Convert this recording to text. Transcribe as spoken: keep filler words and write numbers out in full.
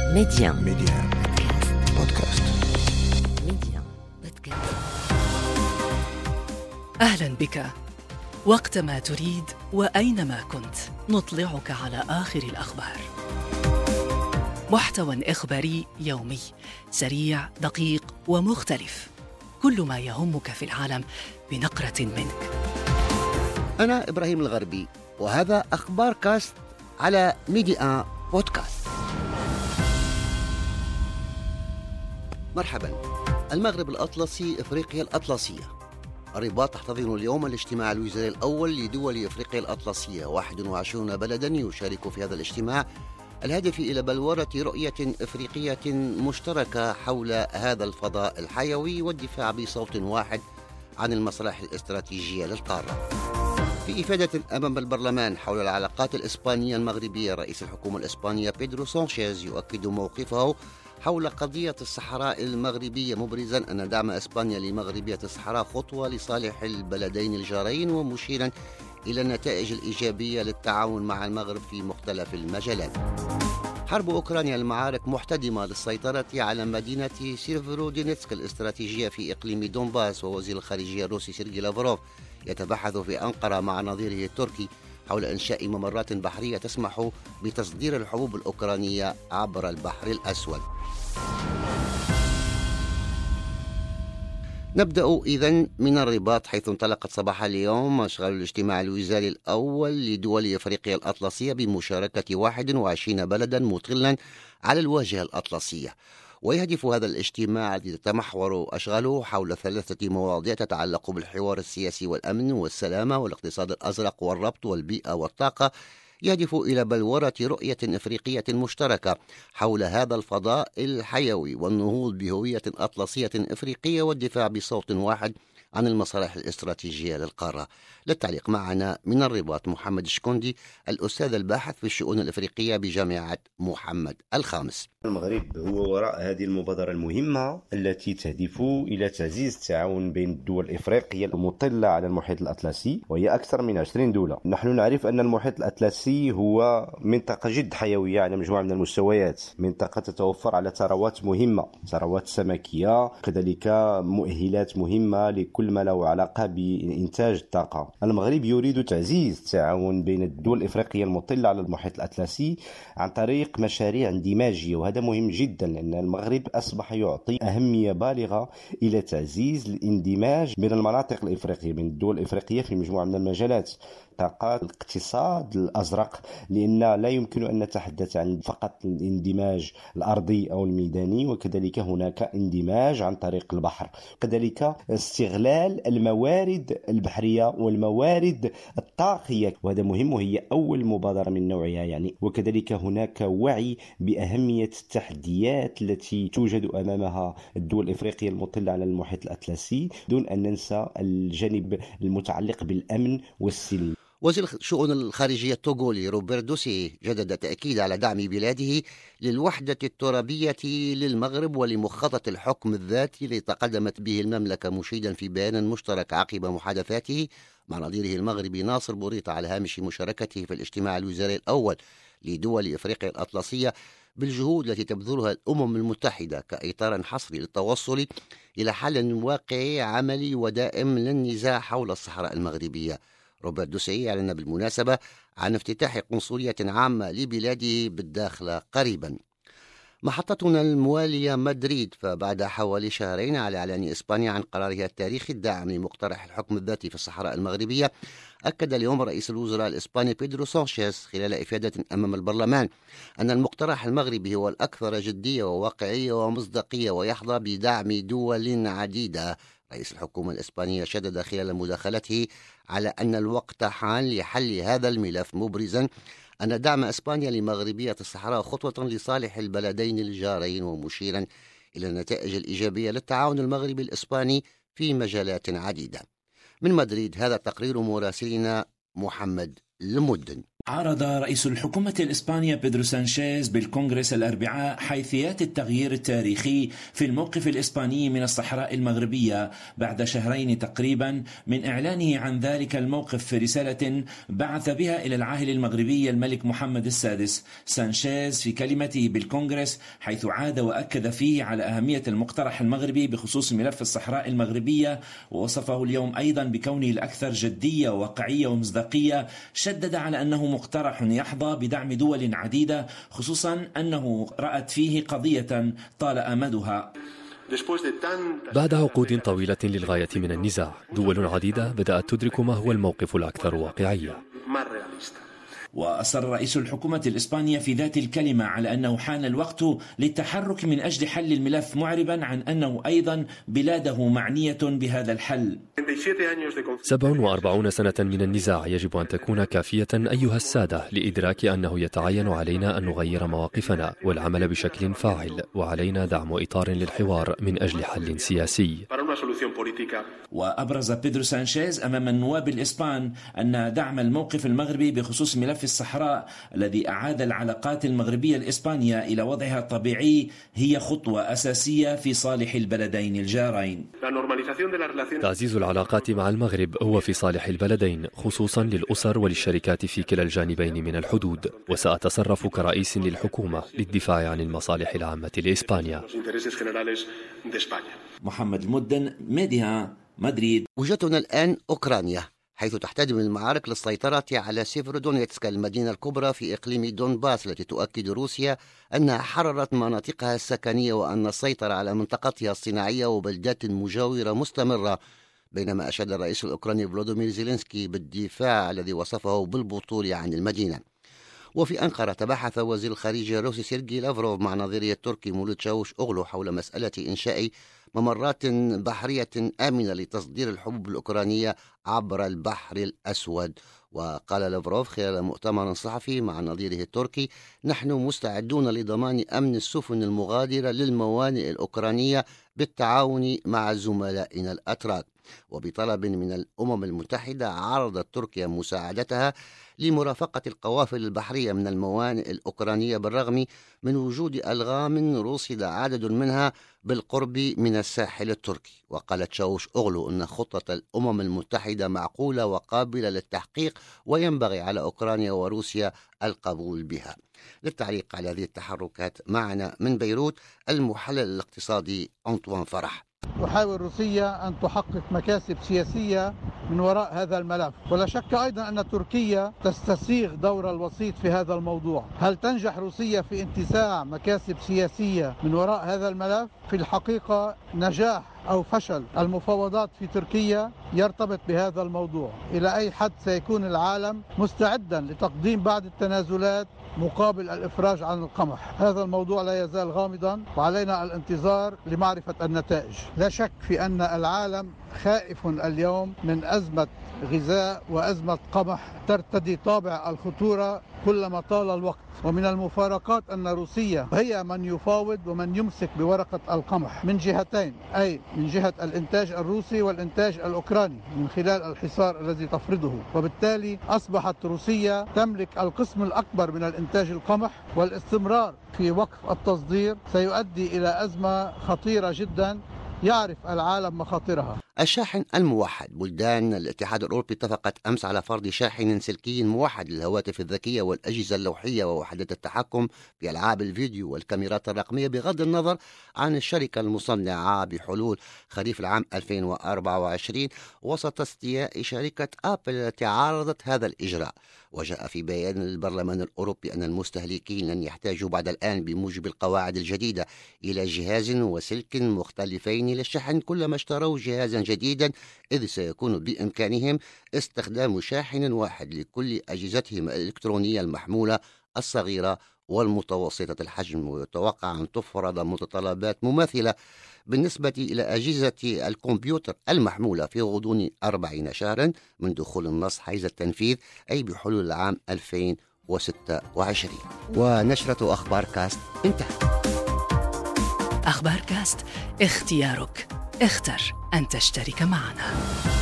ميديان ميديان بودكاست. ميديان بودكاست. أهلا بك. وقتما تريد وأينما كنت نطلعك على آخر الأخبار. محتوى إخباري يومي سريع دقيق ومختلف، كل ما يهمك في العالم بنقرة منك. أنا إبراهيم الغربي، وهذا أخبار كاست على ميديان بودكاست. مرحبا. المغرب الأطلسي، إفريقيا الأطلسية. الرباط تحتضن اليوم الاجتماع الوزاري الأول لدول إفريقيا الأطلسية، واحد وعشرين بلدا يشارك في هذا الاجتماع الهادف إلى بلورة رؤية إفريقية مشتركة حول هذا الفضاء الحيوي والدفاع بصوت واحد عن المصالح الاستراتيجية للقارة. في إفادة أمام البرلمان حول العلاقات الإسبانية المغربية، رئيس الحكومة الإسبانية بيدرو سانشيز يؤكد موقفه حول قضية الصحراء المغربية، مبرزا أن دعم إسبانيا لمغربية الصحراء خطوة لصالح البلدين الجارين، ومشيرا إلى النتائج الإيجابية للتعاون مع المغرب في مختلف المجالات. حرب أوكرانيا، المعارك محتدمة للسيطرة على مدينة سيفرودينيتسك الاستراتيجية في إقليم دونباس، ووزير الخارجية الروسي سيرجي لافروف يتبحث في أنقرة مع نظيره التركي حول إنشاء ممرات بحرية تسمح بتصدير الحبوب الأوكرانية عبر البحر الأسود. نبدأ إذن من الرباط، حيث انطلقت صباح اليوم أشغال الاجتماع الوزاري الأول لدول أفريقيا الأطلسية بمشاركة واحد وعشرين بلدا مطلا على الواجهة الأطلسية. ويهدف هذا الاجتماع الذي تتمحور أشغاله حول ثلاثة مواضيع تتعلق بالحوار السياسي والأمن والسلامة والاقتصاد الأزرق والربط والبيئة والطاقة، يهدف إلى بلورة رؤية إفريقية مشتركة حول هذا الفضاء الحيوي والنهوض بهوية أطلسية إفريقية والدفاع بصوت واحد عن المصالح الاستراتيجية للقارة. للتعليق معنا من الرباط محمد شكوندي، الأستاذ الباحث في الشؤون الإفريقية بجامعة محمد الخامس. المغرب هو وراء هذه المبادرة المهمة التي تهدف إلى تعزيز التعاون بين الدول الإفريقية المطلة على المحيط الأطلسي، وهي أكثر من عشرين دولة. نحن نعرف أن المحيط الأطلسي هو منطقة جد حيوية على مجموعة من المستويات، منطقة تتوفر على ثروات مهمة، ثروات سمكية، كذلك مؤهلات مهمة لكل ما له علاقة بإنتاج الطاقة. المغرب يريد تعزيز التعاون بين الدول الإفريقية المطلة على المحيط الأطلسي عن طريق مشاريع اندماجية، وهذا مهم جدا لأن المغرب أصبح يعطي أهمية بالغة إلى تعزيز الاندماج بين المناطق الإفريقية، بين الدول الإفريقية في مجموعة من المجالات، طاقة، الاقتصاد الأزرق، لأن لا يمكن أن نتحدث عن فقط الاندماج الأرضي أو الميداني، وكذلك هناك اندماج عن طريق البحر، كذلك استغلال الموارد البحرية والموارد الطاقية، وهذا مهم وهي أول مبادرة من نوعها يعني. وكذلك هناك وعي بأهمية التحديات التي توجد أمامها الدول الإفريقية المطلة على المحيط الأطلسي، دون أن ننسى الجانب المتعلق بالأمن والسلم. وزير الشؤون الخارجية التوغولي روبرت دوسي جدد تأكيد على دعم بلاده للوحدة الترابية للمغرب ولمخطط الحكم الذاتي الذي تقدمت به المملكة، مشيدا في بيان مشترك عقب محادثاته مع نظيره المغربي ناصر بوريطة على هامش مشاركته في الاجتماع الوزاري الأول لدول إفريقيا الأطلسية بالجهود التي تبذلها الأمم المتحدة كإطار حصري للتوصل إلى حل واقعي عملي ودائم للنزاع حول الصحراء المغربية. روبرت دوسي أعلن بالمناسبة عن افتتاح قنصلية عامة لبلاده بالداخل قريبا. محطتنا الموالية مدريد، فبعد حوالي شهرين على إعلان إسبانيا عن قرارها التاريخي الداعم لمقترح الحكم الذاتي في الصحراء المغربية، أكد اليوم رئيس الوزراء الإسباني بيدرو سانشيز خلال إفادة أمام البرلمان أن المقترح المغربي هو الأكثر جدية وواقعية ومصداقية ويحظى بدعم دول عديدة. رئيس الحكومة الإسبانية شدد خلال مداخلته على أن الوقت حان لحل هذا الملف، مبرزا أن دعم إسبانيا لمغربية الصحراء خطوة لصالح البلدين الجارين، ومشيرا إلى النتائج الإيجابية للتعاون المغربي الإسباني في مجالات عديدة. من مدريد، هذا تقرير مراسلنا محمد المدن. عرض رئيس الحكومة الإسبانية بيدرو سانشيز بالكونغرس الأربعاء حيثيات التغيير التاريخي في الموقف الإسباني من الصحراء المغربية بعد شهرين تقريبا من إعلانه عن ذلك الموقف في رسالة بعث بها إلى العاهل المغربي الملك محمد السادس. سانشيز في كلمته بالكونغرس حيث عاد وأكد فيه على أهمية المقترح المغربي بخصوص ملف الصحراء المغربية، ووصفه اليوم أيضا بكونه الأكثر جدية وواقعية ومصداقية، شدد على أنه مقترح يحظى بدعم دول عديدة، خصوصا أنه رأت فيه قضية طال أمدها. بعد عقود طويلة للغاية من النزاع، دول عديدة بدأت تدرك ما هو الموقف الأكثر واقعية. وأصر رئيس الحكومة الإسبانية في ذات الكلمة على أنه حان الوقت للتحرك من أجل حل الملف، معربا عن أنه أيضا بلاده معنية بهذا الحل. سبع وأربعون سنة من النزاع يجب أن تكون كافية أيها السادة لإدراك أنه يتعين علينا أن نغير مواقفنا والعمل بشكل فاعل، وعلينا دعم إطار للحوار من أجل حل سياسي. وأبرز بيدرو سانشيز أمام النواب الإسبان أن دعم الموقف المغربي بخصوص ملف الصحراء الذي أعاد العلاقات المغربية الإسبانية إلى وضعها الطبيعي هي خطوة أساسية في صالح البلدين الجارين. تعزيز العلاقات مع المغرب هو في صالح البلدين، خصوصا للأسر وللشركات في كلا الجانبين من الحدود، وسأتصرف كرئيس للحكومة للدفاع عن المصالح العامة لإسبانيا. محمد المدن، ميديا، مدريد. وجهتنا الآن أوكرانيا، حيث تحتدم المعارك للسيطرة على سيفرودونيتسك المدينة الكبرى في إقليم دونباس، التي تؤكد روسيا أنها حررت مناطقها السكنية وأن السيطرة على منطقتها الصناعية وبلدات مجاورة مستمرة. بينما أشاد الرئيس الأوكراني فلوديمير زيلينسكي بالدفاع الذي وصفه بالبطولة عن المدينة. وفي أنقرة تباحث وزير الخارجية الروسي سيرجي لافروف مع نظيره التركي مولود تشاوش أوغلو حول مسألة إنشاء ممرات بحرية آمنة لتصدير الحبوب الأوكرانية عبر البحر الأسود. وقال لافروف خلال مؤتمر صحفي مع نظيره التركي: نحن مستعدون لضمان أمن السفن المغادرة للموانئ الأوكرانية بالتعاون مع زملائنا الأتراك. وبطلب من الأمم المتحدة عرضت تركيا مساعدتها لمرافقة القوافل البحرية من الموانئ الأوكرانية بالرغم من وجود ألغام رصد عدد منها بالقرب من الساحل التركي. وقال تشاوش أوغلو أن خطة الأمم المتحدة معقولة وقابلة للتحقيق وينبغي على أوكرانيا وروسيا القبول بها. للتعليق على هذه التحركات معنا من بيروت المحلل الاقتصادي أنطوان فرح. تحاول روسيا أن تحقق مكاسب سياسية من وراء هذا الملف، ولا شك أيضا أن تركيا تستسيغ دور الوسيط في هذا الموضوع. هل تنجح روسيا في انتزاع مكاسب سياسية من وراء هذا الملف؟ في الحقيقة نجاح أو فشل المفاوضات في تركيا يرتبط بهذا الموضوع. إلى أي حد سيكون العالم مستعدا لتقديم بعض التنازلات مقابل الإفراج عن القمح؟ هذا الموضوع لا يزال غامضا، وعلينا الانتظار لمعرفة النتائج. لا شك في أن العالم خائف اليوم من أزمة غذاء وأزمة قمح ترتدي طابع الخطورة كلما طال الوقت. ومن المفارقات أن روسيا هي من يفاوض ومن يمسك بورقة القمح من جهتين، أي من جهة الإنتاج الروسي والإنتاج الأوكراني من خلال الحصار الذي تفرضه. وبالتالي أصبحت روسيا تملك القسم الأكبر من الإنتاج القمح، والاستمرار في وقف التصدير سيؤدي إلى أزمة خطيرة جدا يعرف العالم مخاطرها. الشاحن الموحد. بلدان الاتحاد الأوروبي اتفقت أمس على فرض شاحن سلكي موحد للهواتف الذكية والأجهزة اللوحية ووحدات التحكم في ألعاب الفيديو والكاميرات الرقمية بغض النظر عن الشركة المصنعة بحلول خريف العام ألفين وأربعة وعشرين وسط استياء شركة آبل التي عارضت هذا الإجراء. وجاء في بيان للبرلمان الأوروبي أن المستهلكين لن يحتاجوا بعد الآن بموجب القواعد الجديدة إلى جهاز وسلك مختلفين للشحن كلما اشتروا جهازا جديدا، إذ سيكون بإمكانهم استخدام شاحن واحد لكل أجهزتهم الإلكترونية المحمولة الصغيرة والمتوسطة الحجم. ويتوقع أن تفرض متطلبات مماثلة بالنسبة إلى أجهزة الكمبيوتر المحمولة في غضون أربعين شهرا من دخول النص حيز التنفيذ، أي بحلول العام ألفين وستة وعشرين. ونشرة أخبار كاست انتهت. أخبار كاست، اختيارك، اختر أن تشترك معنا.